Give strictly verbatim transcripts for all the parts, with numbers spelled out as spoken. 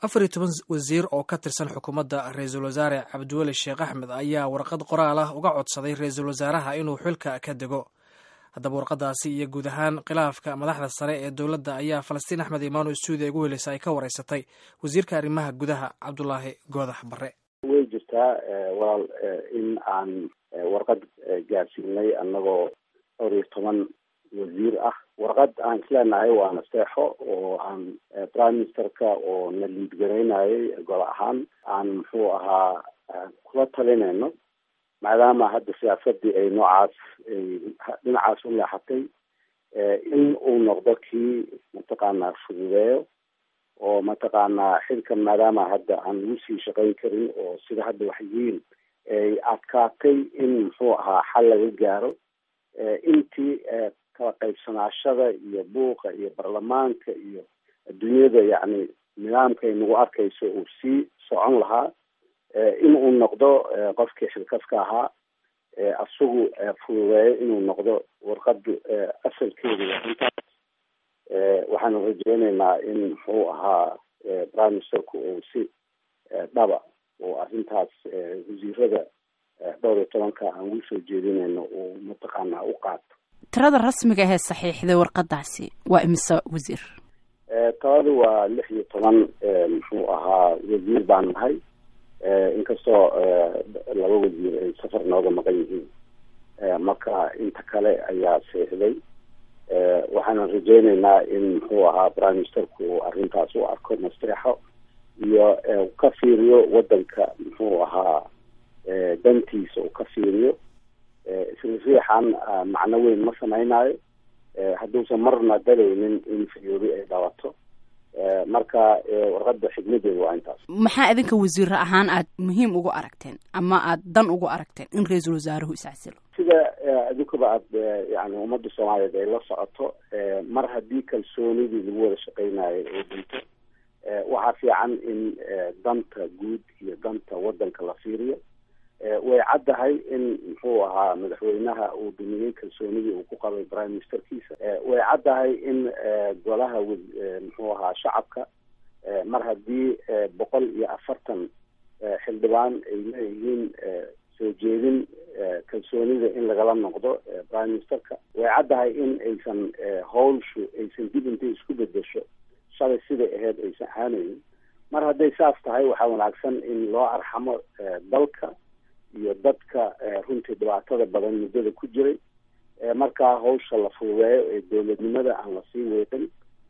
afar iyo toban wasiir oo ka tirsan xukuumadda ra-iisul wasaare cabdiweli sheekh axmed ayaa warqad qoraal ah uga codsaday ra-iisul wasaaraha inuu xilka ka dego. haddaba warqadaasi iyo guud ahaan khilaafka madaxda sare ee dowladda ayaa falastiin axmed imaano stuudiya ugu heleysa ay ka wareysatay wasiirka arrimaha gudaha cabdulaahi goodax barre. way jirtaa walaal in aan warqad gaarsiinay annagoo dhowr iyo toban wasiir ah. warqad aan isleenahay waa naseexo oo aan prime ministerka oo na liidgaraynayay gol ahaan aan muxuu ahaa kula talinayno, maadaama hadda siyaasadii ay noocaas dhinacaas u leexatay, in uu noqdo kii mataqaanaa fududeeyo oo mataqaanaa xilkan maadaama hadda aan lagu sii shaqayn karin oo sida hadda waxyiin ay adkaatay in muxuu ahaa xal laga gaaro. intii kala qaybsanaashada iyo buuqa iyo baarlamaanka iyo adduunyada yacni nidaamka ay nagu arkayso uu sii socon lahaa, in uu noqdo qofkii xilkaska ahaa isagu fududeeyo inuu noqdo warqada asalkeedu intaas. waxaanu rajeyneynaa in muxuu ahaa prime ministerku uu si dhaba oo arrintaas wasiirada dhowr iyo tobanka aan ugu soo jeedinayno uu mataqaanaa u qaato. tirada rasmiga ahee saxiixday warqadaasi waa imise wasiir? tiradu waa lix iyo toban muxuu ahaa wasiir baan nahay, inkastoo laba wasiir ay safar nooga maqan yihiin. marka inta kale ayaa saxiixday. waxaanan rajeyneynaa in muxuu ahaa prime ministerku uu arrintaas u arko nasteexo iyo ka fiiriyo wadanka muxuu ahaa dantiisa uu ka fiiriyo. isla riixan macno weyn ma samaynayo hadduusan marna dalaynin in fiyoori ay dhawato. marka warqada xigmadeedu waa intaas. maxaa idinka wasiir ahaan aad muhiim ugu aragteen ama aad dan ugu aragteen in ra-iisul wasaaruhu iscasilo? sida idinkaba aad yani ummadda soomaaliyeed ay la socoto, mar haddii kalsoonidii lagu wada shaqeynayo oo dhinto, waxaa fiican in danta guud iyo danta wadanka la fiiriyo. way caddahay in muxuu ahaa madaxweynaha uu dumiyey kalsoonidii uu ku qabay prime ministerkiisa. way caddahay in golaha muxuu ahaa shacabka mar haddii boqol iyo afartan xildhibaan ay leeyihiin soo jeedin kalsoonida in lagala noqdo prime ministerka. way caddahay in aysan howlshu aysan dib intay isku bedesho shalay siday ahayd aysan ahaanaynin. mar hadday saas tahay waxaa wanaagsan in loo arxamo dalka iyo dadka runtii dhibaatada badan muddada ku jiray. markaa hawsha la fududeeyo ee dowladnimada aan la sii weeqin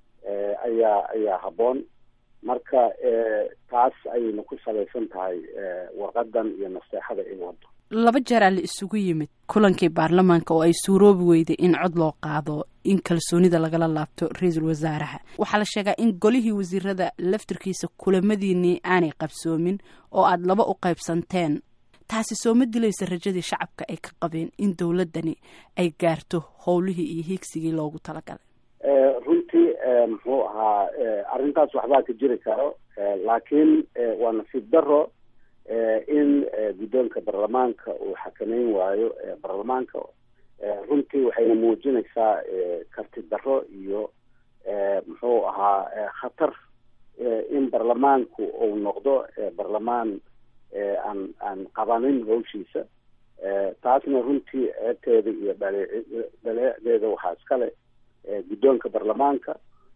ayaa ayaa habboon. marka taas ayayna ku salaysan tahay warqadan iyo naseexada ay wado. laba jeer aa la isugu yimid kulankii baarlamaanka oo ay suuroobi weyday in cod loo qaado in kalsoonida lagala laabto ra-iisul wasaaraha. waxaa la sheegaa in golihii wasiirada laftirkiisa kulamadiinii aanay qabsoomin oo aada laba u qaybsanteen. taasi soo ma dilaysa rajadii shacabka ay ka qabeen in dowladdani ay gaarto howlihii iyo hiigsigii loogu talagalay? runtii muxuu ahaa arrintaas waxbaa ka jiri karo, laakiin waa nasiib daro in guddoonka baarlamaanka uu xakameyn waayo baarlamaanka. runtii waxayna muujinaysaa karti daro iyo muxuu ahaa khatar in baarlamaanku uu noqdo baarlamaan aan aan qabanin hawshiisa. taasna runtii ceebteeda iyo dhale dhaleeceeda waxaa iskale guddoonka baarlamaanka.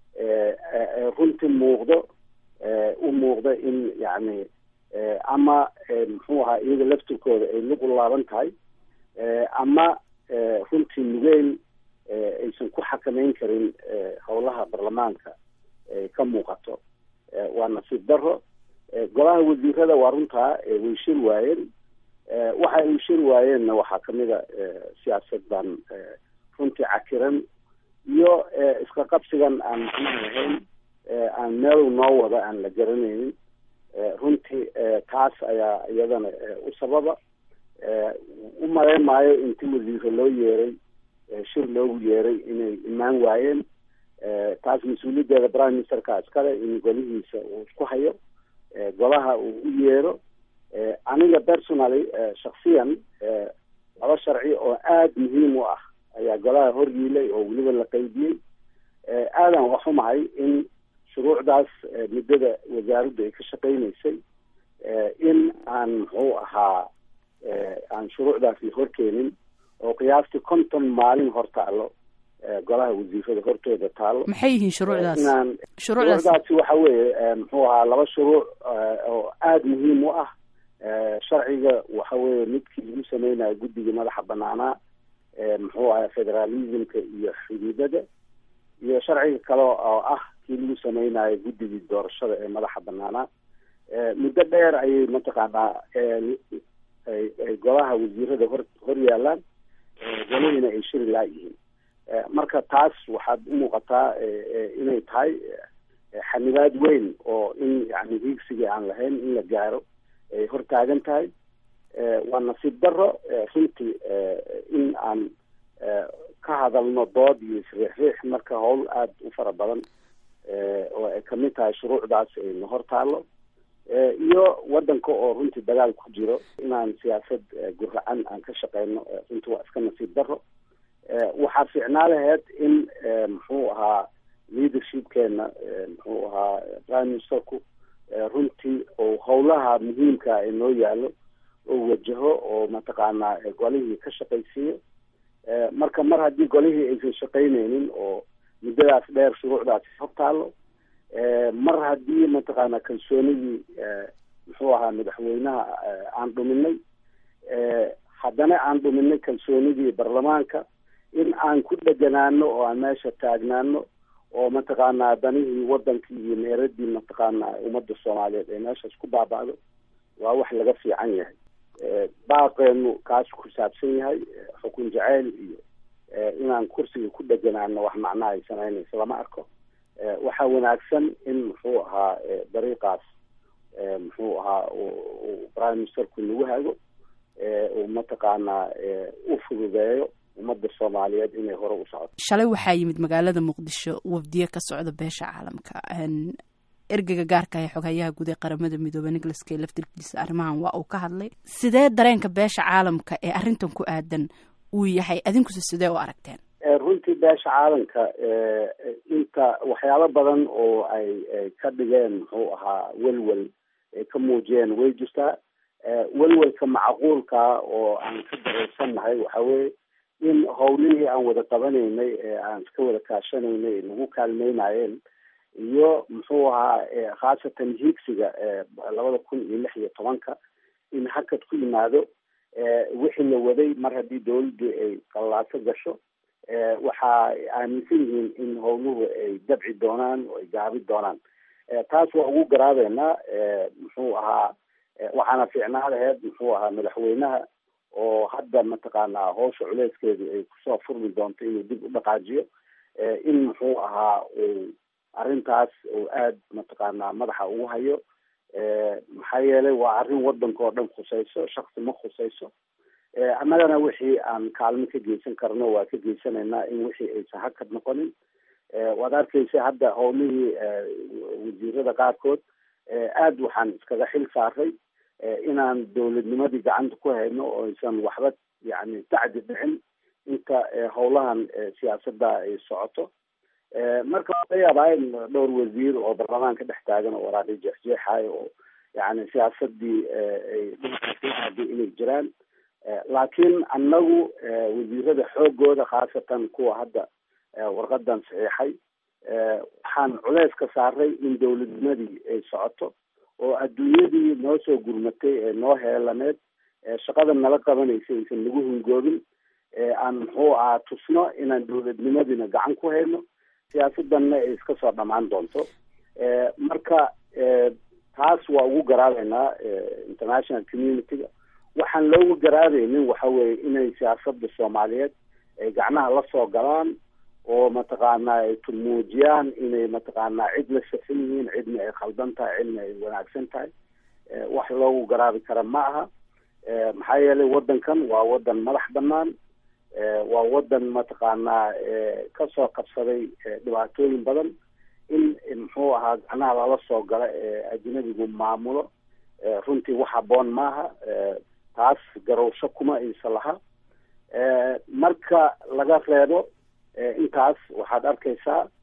runtii muuqdo u muuqda in yacni ama muxuu ahaa iyaga laftirkooda ay lug u laaban tahay, ama runtii nugeyl aysan ku xakameyn karin howlaha baarlamaanka ay ka muuqato. waa nasiib daro. golaha wasiirada waa runtaa way shir waayeen. waxa ay shir waayeenna waxaa kamid a siyaasaddan runtii cakiran iyo iska qabsigan aan macnaha lahayn, aan meel noo wada aan la garanaynin. runtii taas ayaa iyadana u sababa. u malayn maayo intii wasiiro loo yeeray shir loogu yeeray inay imaan waayeen. taas mas-uuliyaddeeda prime ministerka iskale in golihiisa uu isku hayo, golaha uu u yeero. aniga personally shaksiyan laba sharci oo aada muhiim u ah ayaa golaha horyiilay oo weliba la qaybiyey. aadan waxumahay in shuruucdaas muddada wasaaraddu ay ka shaqaynaysay in aan muxuu ahaa aan shuruucdaasi horkeenin oo qiyaastii konton maalin hor taalo golaha wasiirada hortooda taalo. maxay yihiin shuruucdaas? inaan shuruucdaasi waxa weeye muxuu ahaa laba shuruuc oo aada muhiim u ah. sharciga waxa weeye midkii lagu sameynayo guddiga madaxa banaanaa muxuu ahaa federalismka iyo xuduudada, iyo sharciga kale oo ah kii lagu sameynayo guddigii doorashada ee madaxa banaanaa. muddo dheer ayay mataqaanaa ay golaha wasiirada hor hor yaalaan, golihina ay shiri laayihiin. marka taas waxaad u muuqataa inay tahay xanibaad weyn oo in yani hiigsigii aan lahayn in la gaaro ay hortaagan tahay. waa nasiib daro runtii in aan ka hadalno dood iyo isriixriix marka howl aada u fara badan oo ay kamid tahay shuruucdaas ayna hor taalo, iyo wadanka oo runtii dagaal ku jiro inaan siyaasad guracan aan ka shaqeyno runtii waa iska nasiib daro. waxaa fiicnaa laheyd in muxuu ahaa leadershipkeena muxuu ahaa prime ministerku runtii oo howlaha muhiimka ee noo yaalo oo wajaho oo mataqaanaa golihii ka shaqaysiiyo. marka mar haddii golihii aysan shaqaynaynin oo muddadaas dheer shuruucdaasi hor taalo, mar haddii mataqaanaa kalsoonidii muxuu ahaa madaxweynaha aan dhuminay, haddana aan dhuminay kalsoonidii baarlamaanka, in aan ku dheganaano oo aan meesha taagnaano oo mataqaanaa danihii wadankii iyo meeradii mataqaanaa ummadda soomaaliyeed ee meeshaas ku baaba'do, waa wax laga fiican yahay. baaqeenu kaas ku saabsan yahay xukun jaceyl iyo inaan kursiga ku dheganaano wax macnaha ay samaynayso lama arko. waxaa wanaagsan in muxuu ahaa dariiqaas muxuu ahaa prime ministerku nagu hago uu mataqaanaa u fududeeyo ummadda soomaaliyeed inay hore u socoto. shalay waxaa yimid magaalada muqdisho wafdiye ka socda beesha caalamka. ergeyga gaarka ee xoghayaha guud ee qaramada midoobay nicholas kay laftirkiisa arrimahan waa uu ka hadlay. sidee dareenka beesha caalamka ee arrintan ku aadan uu yahay, adinkuse sidee u aragteen? runtii beesha caalamka inta waxyaalo badan oo ay ka dhigeen muxuu ahaa welwel ay ka muujiyeen way jirtaa. welwelka macquulka oo aan ka dareysannahay waxa weeye in howlihii aan wada qabanaynay ee aan iska wada kaashanaynay nagu kaalmeynayeen, iyo muxuu ahaa khaasatan hiigsiga labada kun iyo lix iyo tobanka in hakad ku yimaado. wixii la waday mar haddii dawladdu ay qallaaso gasho, waxaa aaminsan yihiin in howluhu ay dabci doonaan oo ay gaabi doonaan. taas waa ugu garaabeynaa. muxuu ahaa waxaana fiicnaa laheyd muxuu ahaa madaxweynaha oo hadda mataqaanaa howsha culeyskeedu ay kusoo furmi doonto inuu dib u dhaqaajiyo, in muxuu ahaa uu arrintaas uu aada mataqaanaa madaxa ugu hayo. maxaa yeelay waa arrin wadanka oo dhan khusayso, shaksi ma khusayso. annagana wixii aan kaalmo ka geysan karno waa ka geysanaynaa in wixii aysan hakad noqonin. waad arkeysa hadda howlihii wasiirada qaarkood aada waxaan iskaga xil saaray inaan dawladnimadii gacanta ku hayno oo aysan waxba yani tacdi dhicin inta howlahan siyaasada ay socoto. marka laga yaabaa in dhowr wasiir oo baarlamaanka dhex taagan oo waraaqi jeexjeexayo oo yani siyaasadii ay dhulkaasi inay jiraan, laakiin annagu wasiirada xoogooda khaasatan kuwa hadda warqadan saxiixay waxaan culeys ka saaray in dawladnimadii ay socoto oo adduunyadii noo soo gurmatay ee noo heelaneed shaqada nala qabanaysa aysan nagu hungoobin, aan muxuu ahaa tusno inaan dawladnimadiina gacan ku hayno, siyaasadanna ay iska soo dhamaan doonto. marka taas waa ugu garaabeynaa international community-ga. waxaan loogu garaabeynin waxa weeye inay siyaasada soomaaliyeed ay gacnaha la soo galaan oo mataqaanaa ay muujiyaan inay mataqaanaa cid la safan yihiin, cidna ay khaldan tahay, cidna ay wanaagsan tahay. wax loogu garaabi kara ma aha. maxaa yeelay wadankan waa wadan madax banaan, waa wadan mataqaanaa kasoo qabsaday dhibaatooyin badan. in muxuu ahaa gacnaha lala soo gala ajnabigu maamulo runtii wax haboon maaha. taas garowsho kuma aysa laha. marka laga reebo intaas waxaad arkaysaa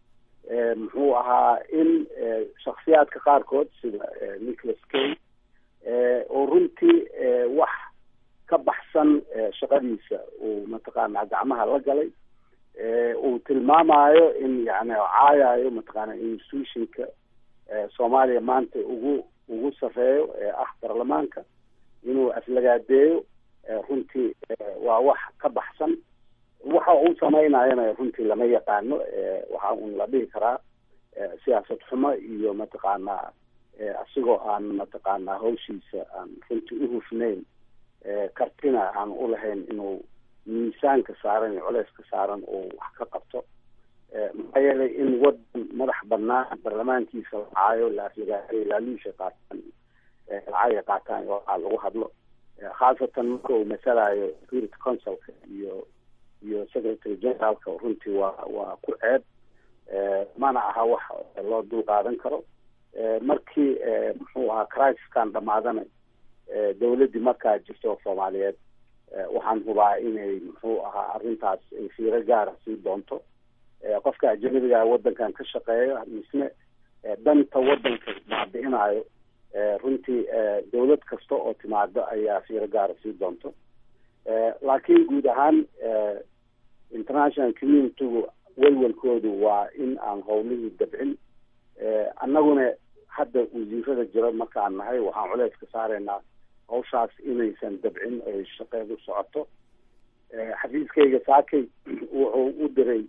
muxuu ahaa in shaksiyaadka qaarkood sida nicholas kay oo runtii wax ka baxsan shaqadiisa uu mataqaana gacmaha la galay uu tilmaamayo in yani caayayo mataqaana institutionka soomaaliya maanta ugu ugu sarreeyo ee ah baarlamaanka inuu aflagaadeeyo runtii waa wax ka baxsan waxa uu samaynayana runtii lama yaqaano waxa un la dhihi karaa siyaasad xumo iyo mataqaana asigoo aan mataqaana hawshiisa aan runtii uhufnayn kartina aan ulahayn inuu miisaanka saaran iyo culeyska saaran oo wax ka qabto maxaa yeelay in wadan madax banaan baarlamaankiisa lacaayo laaflagaayo laaluusha qaataan lacagay qaataan waxaa lagu hadlo khaasatan marka uu masalayo security councilka iyo iyo secretary generalka runtii waa waa ku ceeb mana aha wax loo dul qaadan karo markii muxuu ahaa crisiskan dhamaadana dawladdii markaa jirto soomaaliyeed waxaan hubaa inay muxuu ahaa arrintaas ay fiiro gaara sii doonto qofka ajanabiga wadankan ka shaqeeya misne danta wadanka baabi'inayo runtii dawlad kasta oo timaado ayaa fiiro gaara sii doonto laakiin guud ahaan international communitygu welwelkoodu waa in aan howlihii dabcin annaguna hadda wasiirada jira markaan nahay waxaan culeys ka saaraynaa hawshaas inaysan dabcin ay shaqeedu socoto xafiiskayga saakay wuxuu u diray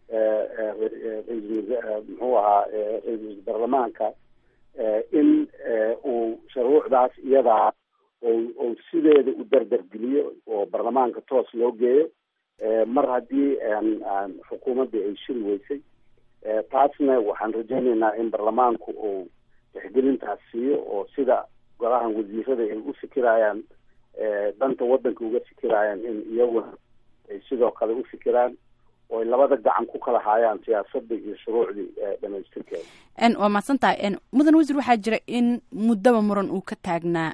muxuu ahaa ra-iisul baarlamaanka in uu shuruucdaas iyadaa oo sideeda u dardargeliyo oo baarlamaanka toos loo geeyo mar haddii xukuumaddii ay shiri weysay taasna waxaan rajaynaynaa in baarlamaanku uu tixgelintaas siiyo oo sida golahan wasiirada ay u fikirayaan danta wadanka uga fikirayaan in iyaguna ay sidoo kale u fikiraan oo ay labada gacan ku kala haayaan siyaasadda iyo shuruucdii dhamaystirkeeda waa mahadsan tahay mudan wasiir waxaa jira in muddaba muran uu ka taagnaa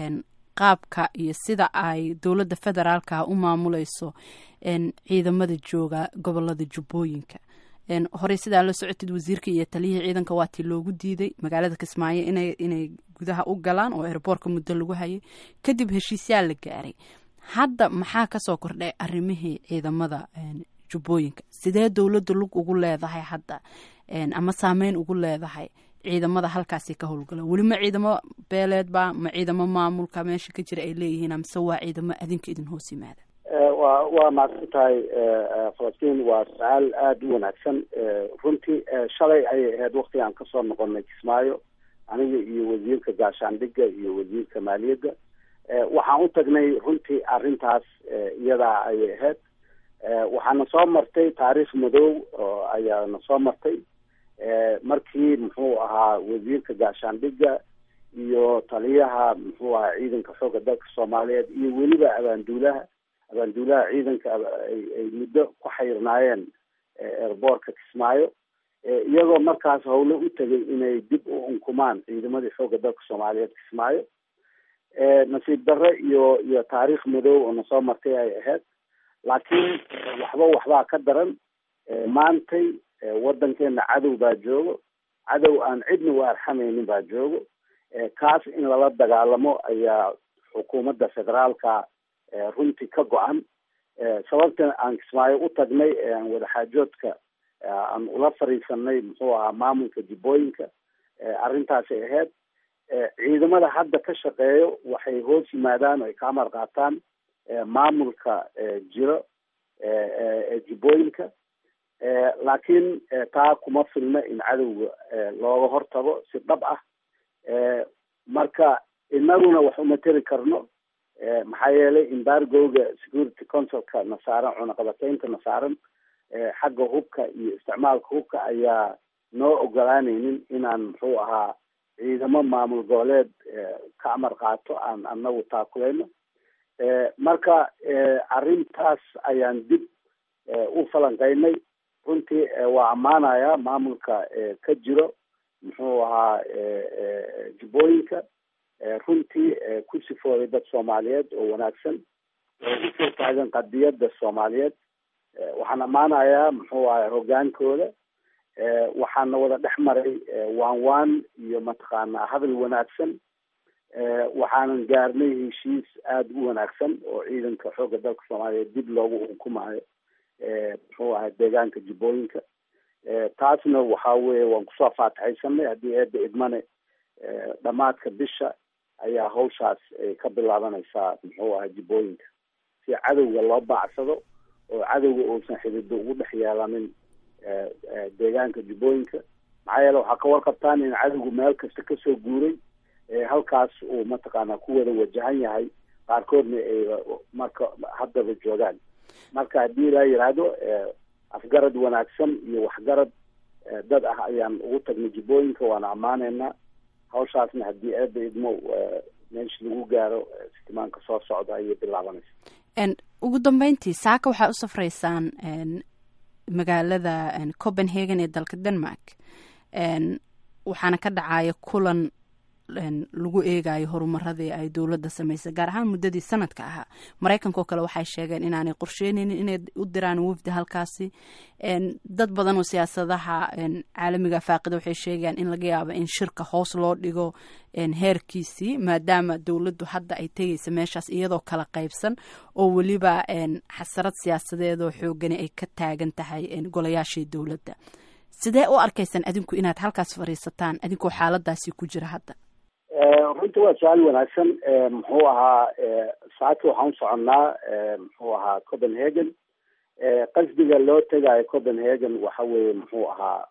qaabka iyo sida ay dowladda federaalka u maamuleyso ciidamada jooga gobolada jubbooyinka horey sidaa la socotid wasiirka iyo taliyihii ciidanka waa tii loogu diiday magaalada kismaayo inay inay gudaha u galaan oo airboortka muddo lagu hayay kadib heshiisyaa la gaaray hadda maxaa kasoo kordhay arrimihii ciidamada jubbooyinka sidee dowladda lug ugu leedahay hadda ama saameyn ugu leedahay ciidamada halkaasi ka howlgala welima ciidamo beeleedba ma ciidamo maamulka meesha ka jira ay leeyihiin amase waa ciidamo adinka idin hoos yimaada wa waa mahadsan tahay falastiin waa su-aal aada u wanaagsan runtii shalay ayay ahayd wakti aan kasoo noqonay kismaayo aniga iyo wasiirka gaashaandhiga iyo wasiirka maaliyadda waxaan u tagnay runtii arrintaas iyadaa ayay ahayd waxaana soo martay taariikh madow oo ayaana soo martay markii muxuu ahaa wasiirka gaashaandhiga iyo taliyaha muxuu ahaa ciidanka xooga dalka soomaaliyeed iyo weliba abaanduulaha abaanduulaha ciidanka ay muddo ku xayrnaayeen airboortka kismaayo iyagoo markaas howle u tegay inay dib u unkumaan ciidamadii xooga dalka soomaaliyeed kismaayo nasiib darre iyo iyo taariikh madow oo nasoo martay ay ahayd laakiin waxba waxbaa ka daran maantay wadankeena cadow baa joogo cadow aan cidna u arxamaynin baa joogo kaas in lala dagaalamo ayaa xukuumadda federaalka runtii ka go-an sababta aan kismaayo u tagnay aan wadaxaajoodka aan ula fariisanay muxuu ahaa maamulka jubbooyinka arrintaasay ahayd ciidamada hadda ka shaqeeyo waxay hoos yimaadaan oo ay ka amar qaataan maamulka jiro jubbooyinka laakiin taa kuma filna in cadowga looga hortago si dhab ah marka inaguna wax uma teri karno maxaa yeelay embargoga security councilka na saaran cunaqabateynta na saaran xagga hubka iyo isticmaalka hubka ayaa noo ogolaanaynin inaan muxuu ahaa ciidamo maamul goboleed ka amar qaato aan anagu taakuleyno marka arrintaas ayaan dib u falanqeynay runtii waa ammaanaya maamulka ka jiro muxuu ahaa jubbooyinka runtii ku sifooday dad soomaaliyeed oo wanaagsan oo usoo taagan qadiyadda soomaaliyeed waxaan ammaanayaa muxuu ahaa hogaankooda waxaana wada dhex maray waan waan iyo mataqaanaa hadal wanaagsan waxaanan gaarnay heshiis aada u wanaagsan oo ciidanka xoogga dalka soomaaliyeed dib loogu unkumaayo muxuu ahay deegaanka jubbooyinka taasna waxa weeye waan kusoo faataxaysanay haddii eedda idmane dhamaadka bisha ayaa hawshaas ka bilaabanaysaa muxuu ahay jubbooyinka si cadowga loo baacsado oo cadowga uusan xidido ugu dhex yeelanin deegaanka jubbooyinka maxaa yeele waxaa ka warqabtaan in cadowgu meel kasta kasoo guuray halkaas uu mataqaanaa ku wada wajahan yahay qaarkoodna ay marka haddaba joogaan marka haddii la yidhaahdo afgarad wanaagsan iyo waxgarad dad ah ayaan ugu tagnay jubbooyinka waana ammaanaynaa hawshaasna haddii eedda idmo meesha lagu gaaro sitimaanka soo socda ayay bilaabanaysa ugu dambeyntii saaka waxaa u safraysaan magaalada copenhagen ee dalka denmark waxaana ka dhacaya kulan lagu eegayo horumaradii ay dowladda samaysay gaar ahaan muddadii sanadka ahaa maraykanka oo kale waxay sheegeen inaanay qorsheynaynin inay u diraan wafdi halkaasi dad badan oo siyaasadaha caalamiga faaqida waxay sheegayaan in laga yaabo in shirka hoos loo dhigo heerkiisii maadaama dowladdu hadda ay tegaysa meeshaas iyadoo kala qaybsan oo weliba xasarad siyaasadeed oo xoogani ay ka taagan tahay golayaashii dowladda sidee u arkaysaan adinku inaad halkaas fadhiisataan adinkoo xaaladaasi ku jira hadda runta waa su-aal wanaagsan muxuu ahaa saaki waxaan u soconnaa muxuu ahaa copenhagen qasdiga loo tegaayo copenhagen waxa weeye muxuu ahaa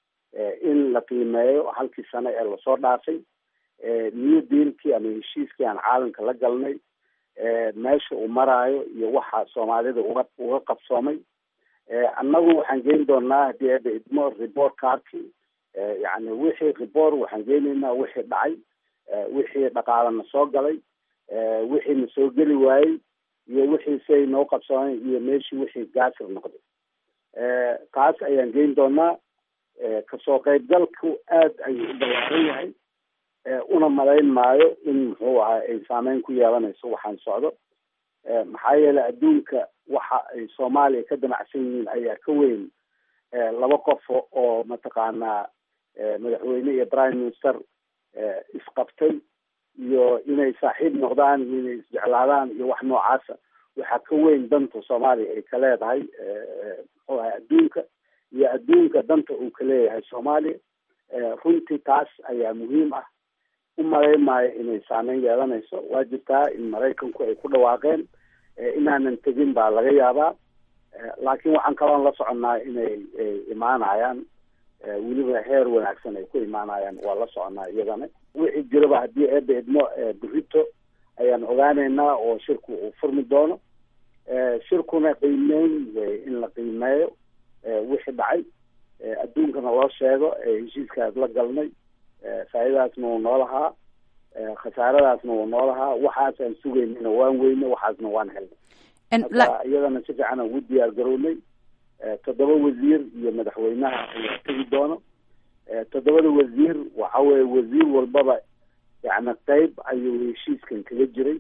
in la qiimeeyo halkii sano ee lasoo dhaafay new dealkii ama heshiiskii aan caalamka la galnay meesha uu maraayo iyo waxa soomaalida uga uga qabsoomay annagu waxaan geyn doonaa haddii eedda idmo report cardkii yani wixii report waxaan geynaynaa wixii dhacay wixii dhaqaalana soo galay wixii na soo geli waayey iyo wixii say noo qabsoomay iyo meeshii wixii gaasir noqday taas ayaan geyn doonaa kasoo qaybgalku aada ayuu u ballaaran yahay una malayn maayo in muxuu ahaa ay saameyn ku yeelanayso waxaan socdo maxaa yeelay adduunka waxa ay soomaaliya ka damacsan yihiin ayaa ka weyn laba qof oo mataqaanaa madaxweyne iyo prime minister isqabtay iyo inay saaxiib noqdaan iyo inay isjeclaadaan iyo wax noocaasa waxaa ka weyn danta soomaaliya ay ka leedahay muxuu ahay adduunka iyo adduunka danta uu ka leeyahay soomaaliya runtii taas ayaa muhiim ah u malayn maayo inay saameyn yeelanayso waa jirtaa in maraykanku ay ku dhawaaqeen inaanan tegin baa laga yaabaa laakiin waxaan kaloon la soconnaa inay imaanayaan weliba heer wanaagsan ay ku imaanayaan waa la soconaa iyadana wixii jiraba haddii eedda idmo burito ayaan ogaanaynaa oo shirku uu furmi doono shirkuna qiimeyn in la qiimeeyo wixii dhacay adduunkana loo sheego heshiiskaas la galnay faa'iidadaasna wuu noo lahaa khasaaradaasna wuu noo lahaa waxaasaan sugaynayna waan weyne waxaasna waan helnay marka iyadana si fiican aan ugu diyaar garownay toddoba wasiir iyo madaxweynaha ayaa tegi doono toddobada wasiir waxa weeye wasiir walbaba yani qeyb ayuu heshiiskan kaga jiray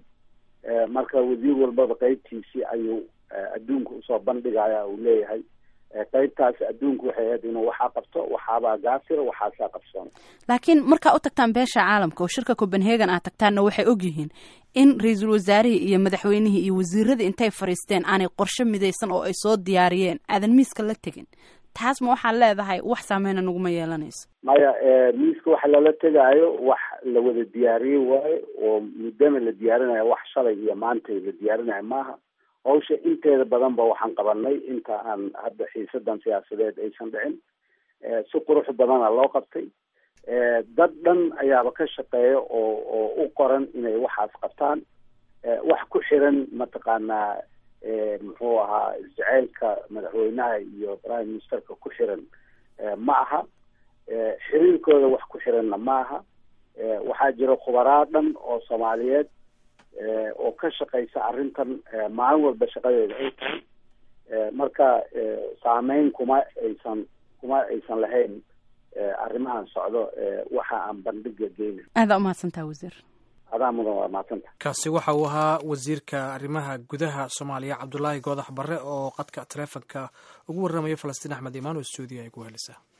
marka wasiir walbaba qeybtiisii ayuu adduunka usoo bandhigaya uu leeyahay qaybtaas adduunku waxay ahayd inuu waxaa qabto waxaabaa gaasira waxaasaa qabsoona laakiin markaa u tagtaan beesha caalamka oo shirka copenhagen aad tagtaanna waxay og yihiin in ra-iisul wasaarihii iyo madaxweynihii iyo wasiiradii intay fadhiisteen aanay qorshe midaysan oo ay soo diyaariyeen aadan miiska la tegin taas ma waxaad leedahay wax saameyna naguma yeelanayso maya miiska waxa lala tegaayo wax la wada diyaariye waayo oo muddana la diyaarinayo wax shalay iyo maantay la diyaarinayo maaha hawsha inteeda badan ba waxaan qabanay inta aan hadda xiisadan siyaasadeed aysan dhicin si qurux badana loo qabtay dad dhan ayaaba ka shaqeeya oo oo u qoran inay waxaas qabtaan wax ku xiran mataqaanaa muxuu ahaa isjaceylka madaxweynaha iyo prime ministerka ku xiran ma aha xiriirkooda wax ku xiranna ma aha waxaa jira khubaraa dhan oo soomaaliyeed oo ka shaqaysa arrintan maalin walba shaqadeeda ay tahay marka saameyn kuma aysan kuma aysan lahayn arrimahan socdo waxa aan bandhiga geyna aada umahadsantaha wasiir adaa mudan waa mahadsantaha kaasi waxa uu ahaa wasiirka arrimaha gudaha soomaaliya cabdulaahi goodax barre oo qadka taleefonka ugu warramaya falastiin axmed imaan oo stuudiya ay ku helisa